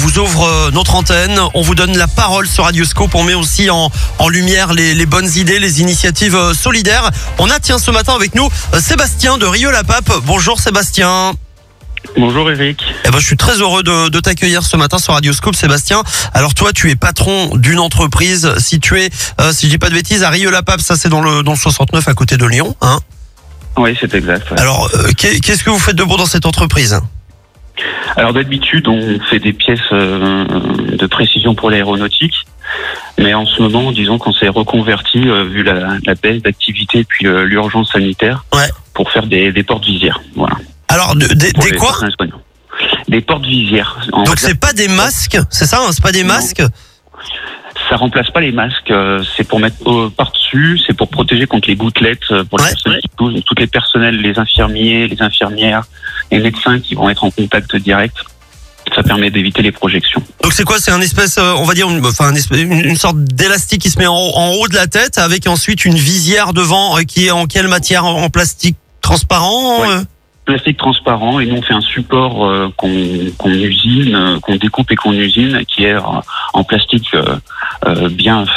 vous ouvre notre antenne, on vous donne la parole sur Radioscope, on met aussi en lumière les bonnes idées, les initiatives solidaires. On a ce matin avec nous Sébastien de Rieux-la-Pape. Bonjour Sébastien. Bonjour Eric. Je suis très heureux de t'accueillir ce matin sur Radioscope, Sébastien. Alors toi, tu es patron d'une entreprise située, si je dis pas de bêtises, à Rieux-la-Pape. Ça, c'est dans le 69 à côté de Lyon, hein? Oui, c'est exact. Ouais. Alors, qu'est-ce que vous faites de bon dans cette entreprise? Alors d'habitude, on fait des pièces de précision pour l'aéronautique. Mais en ce moment, disons qu'on s'est reconverti, vu la baisse d'activité et puis l'urgence sanitaire, pour faire des portes-visières. Voilà. Alors, des quoi? Des portes-visières. Donc c'est pas des masques, c'est ça, hein? C'est pas des masques? Ça remplace pas les masques, c'est pour mettre par-dessus, c'est pour protéger contre les gouttelettes, pour les personnes qui touchent, toutes les personnels, les infirmiers, les infirmières, les médecins qui vont être en contact direct. Ça permet d'éviter les projections. Donc c'est quoi? C'est un espèce, on va dire, une sorte d'élastique qui se met en haut de la tête, avec ensuite une visière devant, qui est en quelle matière? En plastique transparent? Plastique transparent, et nous on fait un support qu'on usine, qu'on découpe et qu'on usine, qui est en plastique bien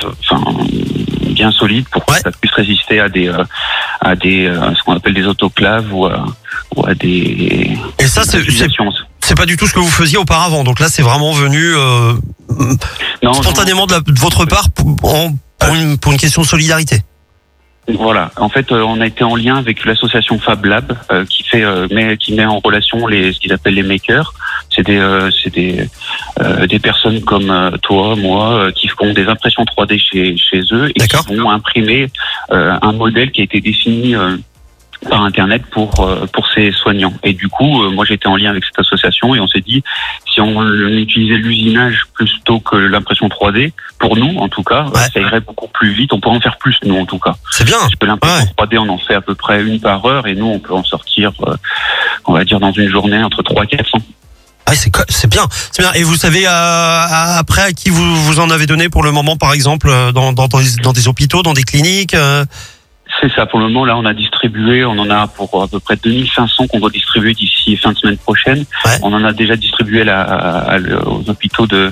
solide pour que ça puisse résister à des ce qu'on appelle des autoclaves ou à des. Et ça c'est pas du tout ce que vous faisiez auparavant. Donc là c'est vraiment venu spontanément de votre part pour une question de solidarité. Voilà. En fait, on a été en lien avec l'association Fab Lab qui met en relation ce qu'ils appellent les makers. C'est des personnes comme toi, moi, qui font des impressions 3D chez eux et qui vont imprimer un modèle qui a été défini par Internet pour ces soignants. Et du coup, moi j'étais en lien avec cette association et on s'est dit, si on utilisait l'usinage plutôt que l'impression 3D, pour nous en tout cas, ça irait beaucoup plus vite, on pourrait en faire plus nous en tout cas. C'est bien. Parce que l'impression 3D, on en fait à peu près une par heure et nous on peut en sortir, on va dire dans une journée entre 300 et 400. Ah, c'est bien. Et vous savez après à qui vous en avez donné pour le moment, par exemple, dans des hôpitaux, dans des cliniques? C'est ça, pour le moment, là, on en a pour à peu près 2500 qu'on va distribuer d'ici fin de semaine prochaine. On en a déjà distribué aux hôpitaux de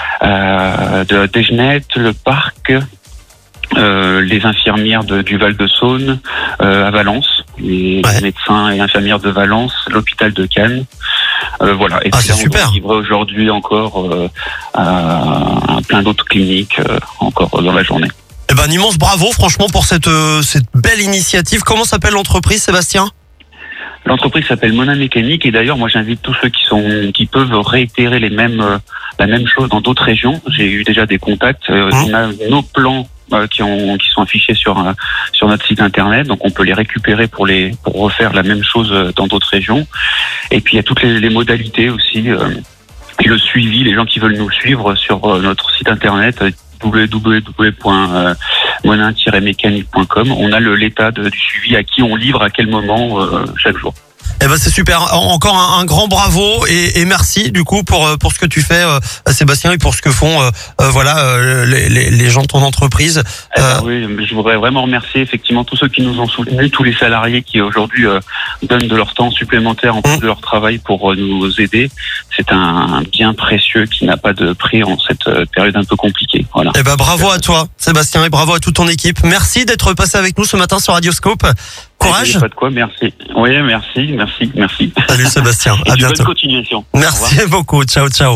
Desgenettes, le Parc, les infirmières du Val-de-Saône, à Valence, les médecins et infirmières de Valence, l'hôpital de Cannes. Voilà. Et puis là, on va livrer aujourd'hui encore à plein d'autres cliniques encore dans la journée. Un immense bravo, franchement, pour cette belle initiative. Comment s'appelle l'entreprise, Sébastien? L'entreprise s'appelle Mona Mécanique, et d'ailleurs, moi, j'invite tous ceux qui peuvent réitérer la même chose dans d'autres régions. J'ai eu déjà des contacts. On a nos plans qui sont affichés sur notre site internet, donc on peut les récupérer pour refaire la même chose dans d'autres régions. Et puis il y a toutes les modalités aussi, et le suivi, les gens qui veulent nous suivre sur notre site internet www.monin-mécanique.com. On a l'état du suivi, à qui on livre, à quel moment, chaque jour. C'est super. Encore un grand bravo et merci du coup pour ce que tu fais, Sébastien, et pour ce que font les gens de ton entreprise. Oui, je voudrais vraiment remercier effectivement tous ceux qui nous ont soutenus, tous les salariés qui aujourd'hui donnent de leur temps supplémentaire en plus de leur travail pour nous aider. C'est un bien précieux qui n'a pas de prix en cette période un peu compliquée. Voilà. Bravo à toi, Sébastien, et bravo à toute ton équipe. Merci d'être passé avec nous ce matin sur Radioscope. Courage. Pas de quoi, merci. Oui, merci. Salut Sébastien, à bientôt. Bonne continuation. Merci beaucoup, ciao.